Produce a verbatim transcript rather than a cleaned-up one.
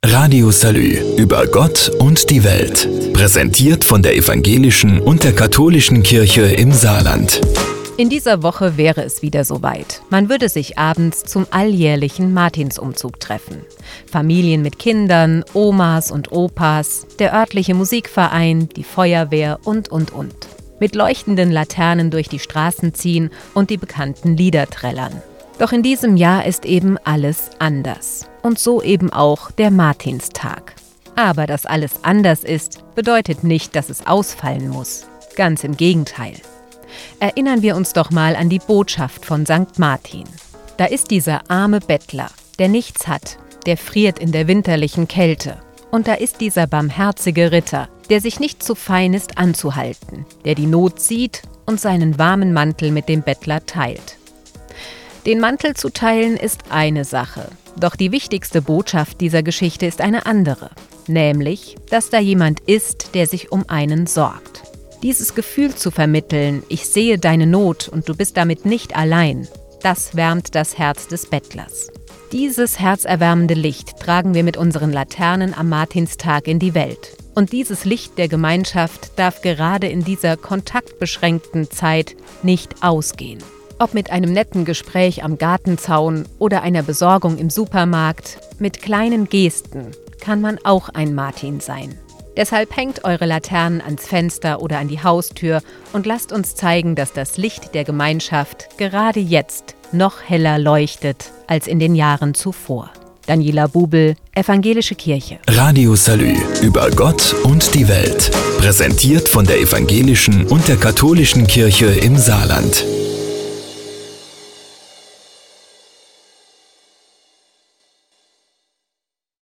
Radio Salü über Gott und die Welt. Präsentiert von der evangelischen und der katholischen Kirche im Saarland. In dieser Woche wäre es wieder soweit. Man würde sich abends zum alljährlichen Martinsumzug treffen. Familien mit Kindern, Omas und Opas, der örtliche Musikverein, die Feuerwehr und, und, und. Mit leuchtenden Laternen durch die Straßen ziehen und die bekannten Lieder trällern. Doch in diesem Jahr ist eben alles anders. Und so eben auch der Martinstag. Aber dass alles anders ist, bedeutet nicht, dass es ausfallen muss. Ganz im Gegenteil. Erinnern wir uns doch mal an die Botschaft von Sankt Martin. Da ist dieser arme Bettler, der nichts hat, der friert in der winterlichen Kälte. Und da ist dieser barmherzige Ritter, der sich nicht zu fein ist anzuhalten, der die Not sieht und seinen warmen Mantel mit dem Bettler teilt. Den Mantel zu teilen ist eine Sache, doch die wichtigste Botschaft dieser Geschichte ist eine andere, nämlich, dass da jemand ist, der sich um einen sorgt. Dieses Gefühl zu vermitteln, ich sehe deine Not und du bist damit nicht allein, das wärmt das Herz des Bettlers. Dieses herzerwärmende Licht tragen wir mit unseren Laternen am Martinstag in die Welt. Und dieses Licht der Gemeinschaft darf gerade in dieser kontaktbeschränkten Zeit nicht ausgehen. Ob mit einem netten Gespräch am Gartenzaun oder einer Besorgung im Supermarkt, mit kleinen Gesten kann man auch ein Martin sein. Deshalb hängt eure Laternen ans Fenster oder an die Haustür und lasst uns zeigen, dass das Licht der Gemeinschaft gerade jetzt noch heller leuchtet als in den Jahren zuvor. Daniela Bubel, Evangelische Kirche. Radio Salü über Gott und die Welt. Präsentiert von der evangelischen und der katholischen Kirche im Saarland.